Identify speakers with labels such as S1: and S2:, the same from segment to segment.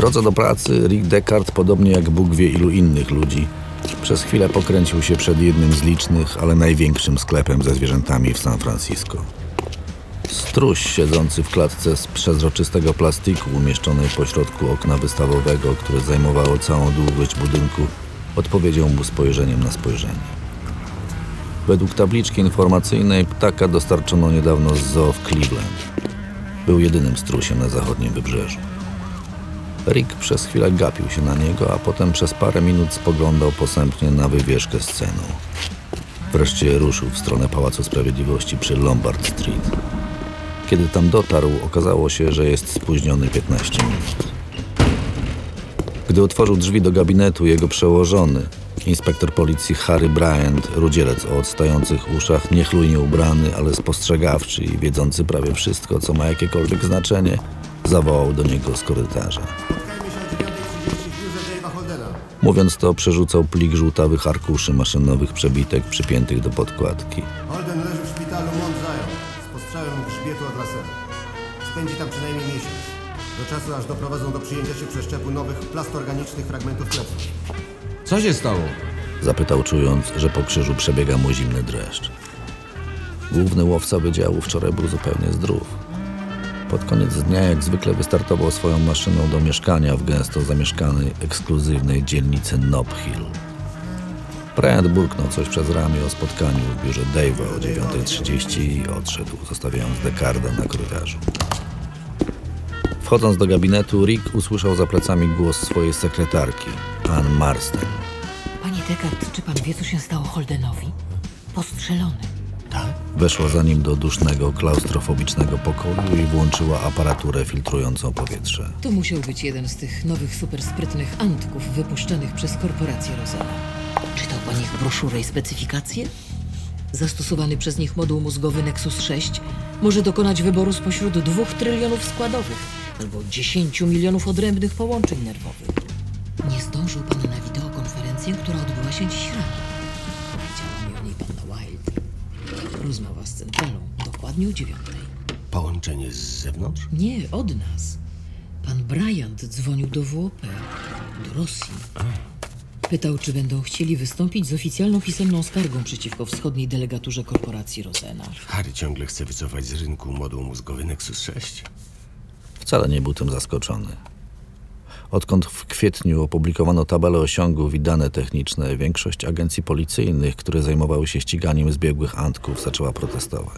S1: drodze do pracy Rick Deckard, podobnie jak Bóg wie ilu innych ludzi, przez chwilę pokręcił się przed jednym z licznych, ale największym sklepem ze zwierzętami w San Francisco. Struś siedzący w klatce z przezroczystego plastiku umieszczonej pośrodku okna wystawowego, które zajmowało całą długość budynku, odpowiedział mu spojrzeniem na spojrzenie. Według tabliczki informacyjnej ptaka dostarczono niedawno z zoo w Cleveland. Był jedynym strusiem na zachodnim wybrzeżu. Rick przez chwilę gapił się na niego, a potem przez parę minut spoglądał posępnie na wywieszkę z ceną. Wreszcie ruszył w stronę Pałacu Sprawiedliwości przy Lombard Street. Kiedy tam dotarł, okazało się, że jest spóźniony 15 minut. Gdy otworzył drzwi do gabinetu, jego przełożony, inspektor policji Harry Bryant, rudzielec o odstających uszach, niechlujnie ubrany, ale spostrzegawczy i wiedzący prawie wszystko, co ma jakiekolwiek znaczenie, zawołał do niego z korytarza. Mówiąc to, przerzucał plik żółtawych arkuszy maszynowych przebitek przypiętych do podkładki.
S2: Holden leży w szpitalu Mount Zion z postrzałem grzbietu od lasera. Spędzi tam przynajmniej miesiąc. Do czasu, aż doprowadzą do przyjęcia się przeszczepu nowych plastorganicznych fragmentów pleców.
S3: Co się stało?
S1: Zapytał, czując, że po krzyżu przebiega mu zimny dreszcz. Główny łowca wydziału wczoraj był zupełnie zdrów. Pod koniec dnia jak zwykle wystartował swoją maszyną do mieszkania w gęsto zamieszkanej, ekskluzywnej dzielnicy Nob Hill. Bryant burknął coś przez ramię o spotkaniu w biurze Dave'a o 9:30 i odszedł, zostawiając Deckarda na korytarzu. Wchodząc do gabinetu, Rick usłyszał za plecami głos swojej sekretarki, Ann Marston.
S4: Panie Deckard, czy pan wie, co się stało Holdenowi? Postrzelony.
S3: Tak?
S1: Weszła za nim do dusznego, klaustrofobicznego pokoju i włączyła aparaturę filtrującą powietrze.
S4: To musiał być jeden z tych nowych, supersprytnych antków wypuszczonych przez korporację Rosena. Czytał pan ich broszurę i specyfikacje? Zastosowany przez nich moduł mózgowy Nexus 6 może dokonać wyboru spośród 2 trylionów składowych albo 10 milionów odrębnych połączeń nerwowych. Nie zdążył pan na wideokonferencję, która odbyła się dziś rano. Powiedziała mi o niej panna Wild. Rozmowa z centralą, dokładnie o 9:00.
S3: Połączenie z zewnątrz?
S4: Nie, od nas. Pan Bryant dzwonił do WOP, do Rosji. Pytał, czy będą chcieli wystąpić z oficjalną pisemną skargą przeciwko wschodniej delegaturze korporacji Rosena.
S3: Harry ciągle chce wycofać z rynku moduł mózgowy Nexus 6.
S1: Wcale nie był tym zaskoczony. Odkąd w kwietniu opublikowano tabelę osiągów i dane techniczne, większość agencji policyjnych, które zajmowały się ściganiem zbiegłych antków, zaczęła protestować.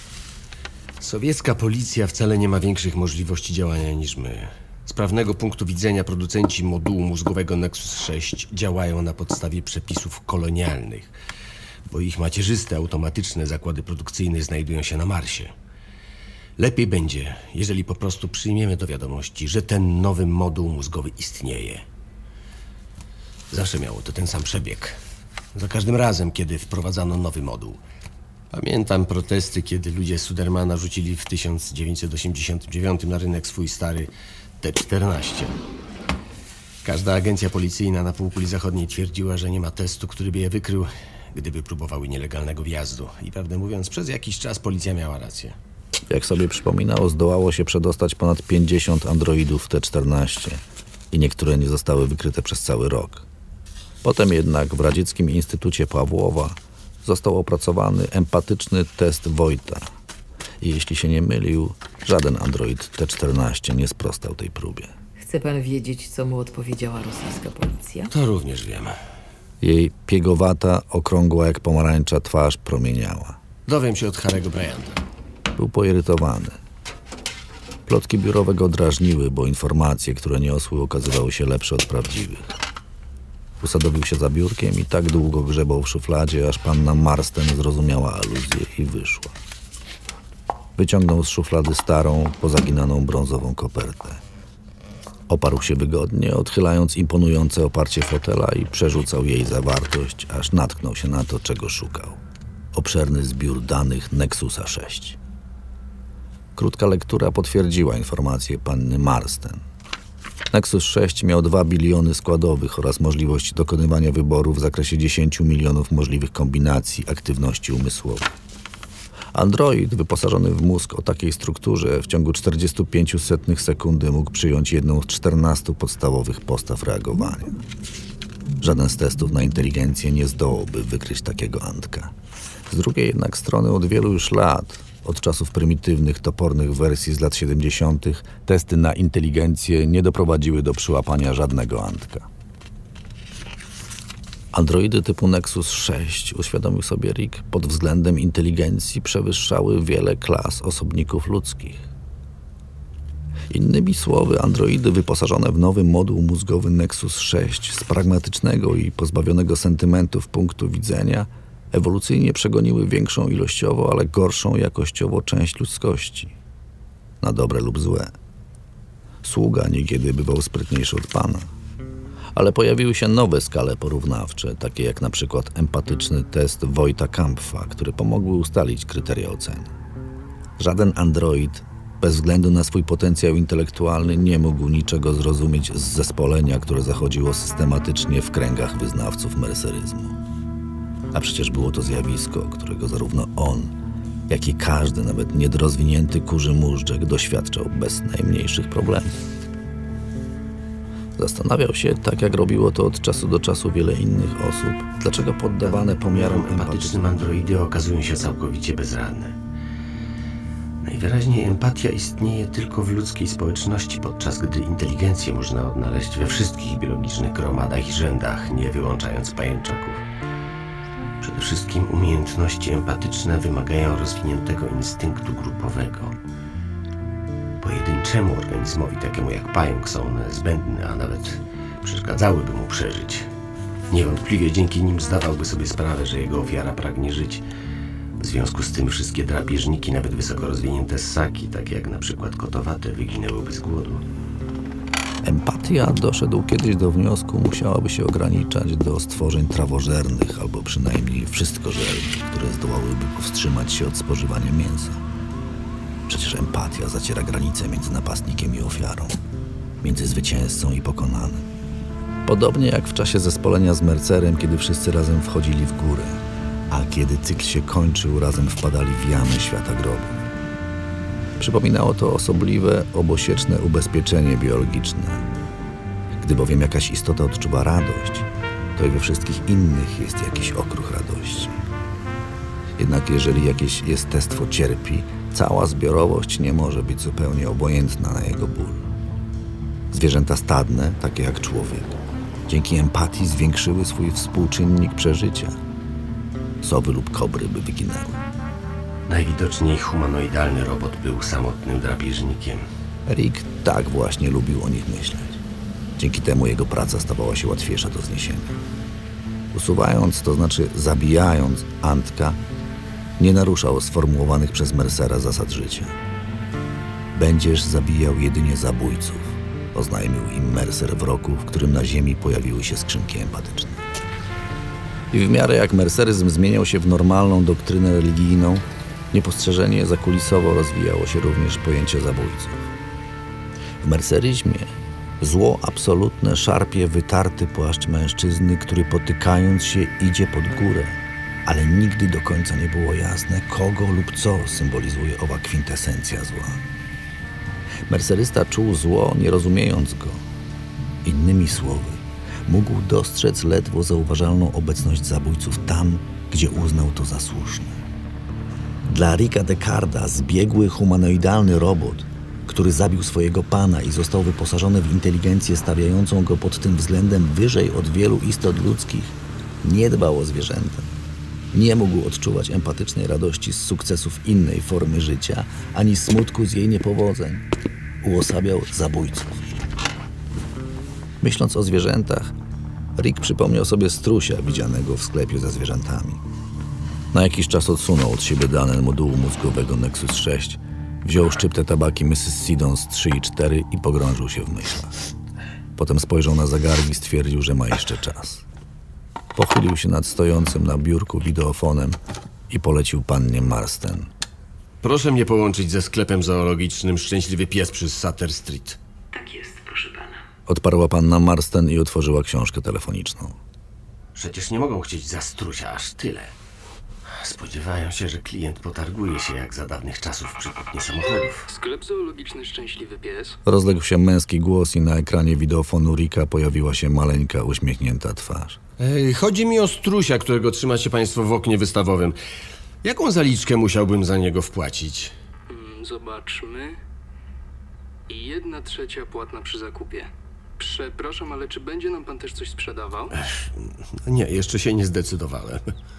S3: Sowiecka policja wcale nie ma większych możliwości działania niż my. Z prawnego punktu widzenia producenci modułu mózgowego Nexus 6 działają na podstawie przepisów kolonialnych, bo ich macierzyste, automatyczne zakłady produkcyjne znajdują się na Marsie. Lepiej będzie, jeżeli po prostu przyjmiemy do wiadomości, że ten nowy moduł mózgowy istnieje. Zawsze miało to ten sam przebieg. Za każdym razem, kiedy wprowadzano nowy moduł. Pamiętam protesty, kiedy ludzie z Sudermana rzucili w 1989 na rynek swój stary T-14. Każda agencja policyjna na półkuli zachodniej twierdziła, że nie ma testu, który by je wykrył, gdyby próbowały nielegalnego wjazdu. I prawdę mówiąc, przez jakiś czas policja miała rację.
S1: Jak sobie przypominało, zdołało się przedostać ponad 50 androidów T-14 i niektóre nie zostały wykryte przez cały rok. Potem jednak w Radzieckim Instytucie Pawłowa został opracowany empatyczny test Wojta. I jeśli się nie mylił, żaden android T-14 nie sprostał tej próbie.
S4: Chce pan wiedzieć, co mu odpowiedziała rosyjska policja?
S3: To również wiem.
S1: Jej piegowata, okrągła jak pomarańcza twarz promieniała.
S3: Dowiem się od Harry'ego Bryanta.
S1: Był poirytowany. Plotki biurowe go drażniły, bo informacje, które niosły, okazywały się lepsze od prawdziwych. Usadowił się za biurkiem i tak długo grzebał w szufladzie, aż panna Marston zrozumiała aluzję i wyszła. Wyciągnął z szuflady starą, pozaginaną brązową kopertę. Oparł się wygodnie, odchylając imponujące oparcie fotela i przerzucał jej zawartość, aż natknął się na to, czego szukał. Obszerny zbiór danych Nexusa 6. Krótka lektura potwierdziła informacje panny Marston. Nexus 6 miał 2 biliony składowych oraz możliwość dokonywania wyboru w zakresie 10 milionów możliwych kombinacji aktywności umysłowej. Android wyposażony w mózg o takiej strukturze w ciągu 45 sekundy mógł przyjąć jedną z 14 podstawowych postaw reagowania. Żaden z testów na inteligencję nie zdołałby wykryć takiego Antka. Z drugiej jednak strony od wielu już lat, od czasów prymitywnych, topornych wersji z lat 70., testy na inteligencję nie doprowadziły do przyłapania żadnego Antka. Androidy typu Nexus 6, uświadomił sobie Rick, pod względem inteligencji przewyższały wiele klas osobników ludzkich. Innymi słowy, androidy wyposażone w nowy moduł mózgowy Nexus 6 z pragmatycznego i pozbawionego sentymentów punktu widzenia ewolucyjnie przegoniły większą ilościowo, ale gorszą jakościowo część ludzkości. Na dobre lub złe. Sługa niekiedy bywał sprytniejszy od pana. Ale pojawiły się nowe skale porównawcze, takie jak na przykład empatyczny test Wojta Kampfa, które pomogły ustalić kryteria oceny. Żaden android, bez względu na swój potencjał intelektualny, nie mógł niczego zrozumieć z zespolenia, które zachodziło systematycznie w kręgach wyznawców merceryzmu. A przecież było to zjawisko, którego zarówno on, jak i każdy, nawet niedorozwinięty kurzy móżdżek doświadczał bez najmniejszych problemów. Zastanawiał się, tak jak robiło to od czasu do czasu wiele innych osób, dlaczego poddawane pomiarom
S3: empatycznym androidy okazują się całkowicie bezradne. Najwyraźniej empatia istnieje tylko w ludzkiej społeczności, podczas gdy inteligencję można odnaleźć we wszystkich biologicznych gromadach i rzędach, nie wyłączając pajęczaków. Przede wszystkim umiejętności empatyczne wymagają rozwiniętego instynktu grupowego. Pojedynczemu organizmowi, takiemu jak pająk, są one zbędne, a nawet przeszkadzałyby mu przeżyć. Niewątpliwie dzięki nim zdawałby sobie sprawę, że jego ofiara pragnie żyć. W związku z tym wszystkie drapieżniki, nawet wysoko rozwinięte ssaki, takie jak na przykład kotowate, wyginęłyby z głodu.
S1: Empatia, doszedł kiedyś do wniosku, musiałaby się ograniczać do stworzeń trawożernych albo przynajmniej wszystkożernych, które zdołałyby powstrzymać się od spożywania mięsa. Przecież empatia zaciera granicę między napastnikiem i ofiarą, między zwycięzcą i pokonanym. Podobnie jak w czasie zespolenia z Mercerem, kiedy wszyscy razem wchodzili w górę, a kiedy cykl się kończył, razem wpadali w jamy świata grobu. Przypominało to osobliwe, obosieczne ubezpieczenie biologiczne. Gdy bowiem jakaś istota odczuwa radość, to i we wszystkich innych jest jakiś okruch radości. Jednak jeżeli jakieś jestestwo cierpi, cała zbiorowość nie może być zupełnie obojętna na jego ból. Zwierzęta stadne, takie jak człowiek, dzięki empatii zwiększyły swój współczynnik przeżycia. Sowy lub kobry by wyginęły.
S3: Najwidoczniej humanoidalny robot był samotnym drapieżnikiem.
S1: Rick tak właśnie lubił o nich myśleć. Dzięki temu jego praca stawała się łatwiejsza do zniesienia. Usuwając, to znaczy zabijając Antka, nie naruszał sformułowanych przez Mercera zasad życia. Będziesz zabijał jedynie zabójców, oznajmił im Mercer w roku, w którym na ziemi pojawiły się skrzynki empatyczne. I w miarę jak merceryzm zmieniał się w normalną doktrynę religijną, niepostrzeżenie zakulisowo rozwijało się również pojęcie zabójców. W merceryzmie zło absolutne szarpie wytarty płaszcz mężczyzny, który potykając się idzie pod górę, ale nigdy do końca nie było jasne, kogo lub co symbolizuje owa kwintesencja zła. Mercerysta czuł zło, nie rozumiejąc go. Innymi słowy, mógł dostrzec ledwo zauważalną obecność zabójców tam, gdzie uznał to za słuszne. Dla Ricka Decarda zbiegły humanoidalny robot, który zabił swojego pana i został wyposażony w inteligencję stawiającą go pod tym względem wyżej od wielu istot ludzkich, nie dbał o zwierzęta. Nie mógł odczuwać empatycznej radości z sukcesów innej formy życia, ani smutku z jej niepowodzeń. Uosabiał zabójców. Myśląc o zwierzętach, Rick przypomniał sobie strusia widzianego w sklepie ze zwierzętami. Na jakiś czas odsunął od siebie dane modułu mózgowego Nexus 6, wziął szczyptę tabaki Mrs. Siddons 3 i 4 i pogrążył się w myślach. Potem spojrzał na zegarek i stwierdził, że ma jeszcze czas. Pochylił się nad stojącym na biurku wideofonem i polecił pannie Marsden.
S3: Proszę mnie połączyć ze sklepem zoologicznym Szczęśliwy Pies przy Sutter Street.
S5: Tak jest, proszę pana.
S1: Odparła panna Marsden i otworzyła książkę telefoniczną.
S3: Przecież nie mogą chcieć za strusia aż tyle. Spodziewają się, że klient potarguje się jak za dawnych czasów przy kupnie samochodów.
S5: Sklep zoologiczny Szczęśliwy Pies.
S1: Rozległ się męski głos i na ekranie wideofonu Rika pojawiła się maleńka, uśmiechnięta twarz.
S3: Chodzi mi o strusia, którego trzymacie państwo w oknie wystawowym. Jaką zaliczkę musiałbym za niego wpłacić?
S5: Zobaczmy. 1/3 płatna przy zakupie. Przepraszam, ale czy będzie nam pan też coś sprzedawał?
S3: Nie, jeszcze się nie zdecydowałem.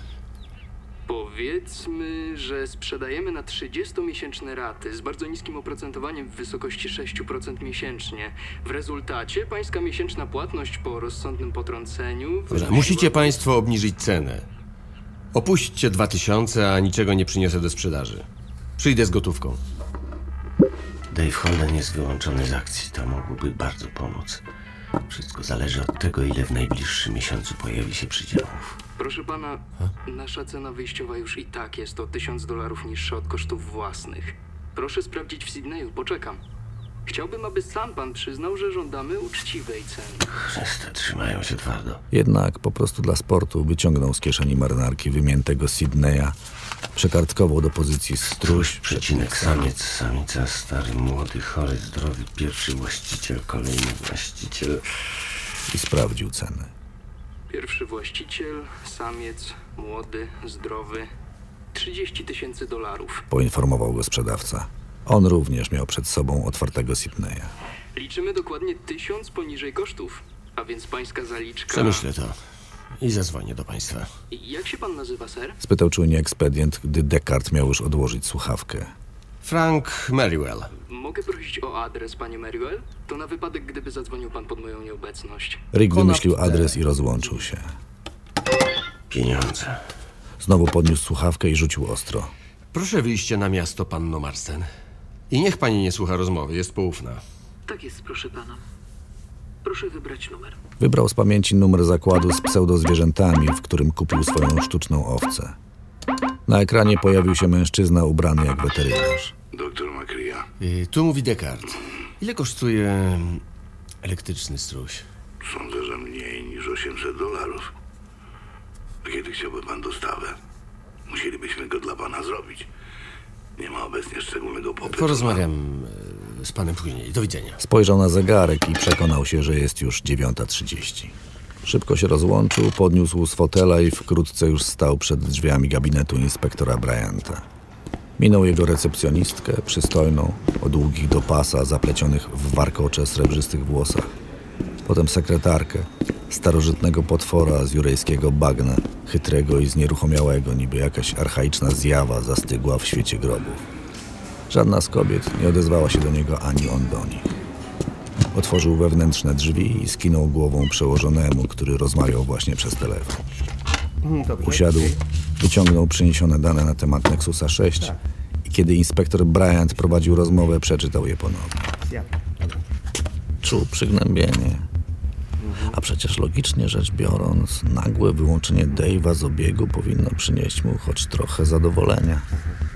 S5: Powiedzmy, że sprzedajemy na 30-miesięczne raty z bardzo niskim oprocentowaniem w wysokości 6% miesięcznie. W rezultacie pańska miesięczna płatność po rozsądnym potrąceniu...
S3: Dobrze, musicie państwo obniżyć cenę. Opuśćcie 2000, a niczego nie przyniosę do sprzedaży. Przyjdę z gotówką. Dave Holden jest wyłączony z akcji. To mogłoby bardzo pomóc. Wszystko zależy od tego, ile w najbliższym miesiącu pojawi się przydziałów.
S5: Proszę pana, nasza cena wyjściowa już i tak jest o $1000 niższa od kosztów własnych. Proszę sprawdzić w Sydneyu, poczekam. Chciałbym, aby sam pan przyznał, że żądamy uczciwej ceny.
S3: Chrzesty trzymają się twardo.
S1: Jednak po prostu dla sportu wyciągnął z kieszeni marynarki wymiętego Sydneya, przekartkował do pozycji struś,
S3: Przecinek samiec, samica, stary, młody, chory, zdrowy, pierwszy właściciel, kolejny właściciel.
S1: i sprawdził cenę.
S5: Pierwszy właściciel, samiec, młody, zdrowy. $30,000.
S1: Poinformował go sprzedawca. On również miał przed sobą otwartego Sydneya.
S5: Liczymy dokładnie 1000 poniżej kosztów. A więc pańska zaliczka...
S3: Przemyślę to i zadzwonię do państwa.
S5: Jak się pan nazywa, ser?
S1: Spytał czujnie ekspedient, gdy Descartes miał już odłożyć słuchawkę.
S3: Frank Merriwell.
S5: Mogę prosić o adres, panie Merriwell? To na wypadek, gdyby zadzwonił pan pod moją nieobecność.
S1: Rick wymyślił adres i rozłączył się.
S3: Pieniądze.
S1: Znowu podniósł słuchawkę i rzucił ostro.
S3: Proszę wyjście na miasto, panno Marsden. I niech pani nie słucha rozmowy, jest poufna.
S4: Tak jest, proszę pana. Proszę wybrać numer.
S1: Wybrał z pamięci numer zakładu z pseudozwierzętami, w którym kupił swoją sztuczną owcę. Na ekranie pojawił się mężczyzna ubrany jak weterynarz.
S6: Doktor Macria,
S3: Tu mówi Descartes. Ile kosztuje elektryczny struś?
S6: sądzę, że mniej niż $800. A kiedy chciałby pan dostawę? Musielibyśmy go dla pana zrobić. Nie ma obecnie szczególnego popytu.
S3: Porozmawiam z panem później. Do widzenia.
S1: Spojrzał na zegarek i przekonał się, że jest już 9:30. Szybko się rozłączył, podniósł z fotela i wkrótce już stał przed drzwiami gabinetu inspektora Bryanta. Minął jego recepcjonistkę, przystojną, o długich do pasa, zaplecionych w warkocze srebrzystych włosach. Potem sekretarkę, starożytnego potwora z jurejskiego bagna, chytrego i znieruchomiałego, niby jakaś archaiczna zjawa zastygła w świecie grobów. Żadna z kobiet nie odezwała się do niego, ani on do nich. Otworzył wewnętrzne drzwi i skinął głową przełożonemu, który rozmawiał właśnie przez telefon. Usiadł, wyciągnął przyniesione dane na temat Nexusa 6 i kiedy inspektor Bryant prowadził rozmowę, przeczytał je ponownie. Czuł przygnębienie. A przecież logicznie rzecz biorąc, nagłe wyłączenie Dave'a z obiegu powinno przynieść mu choć trochę zadowolenia.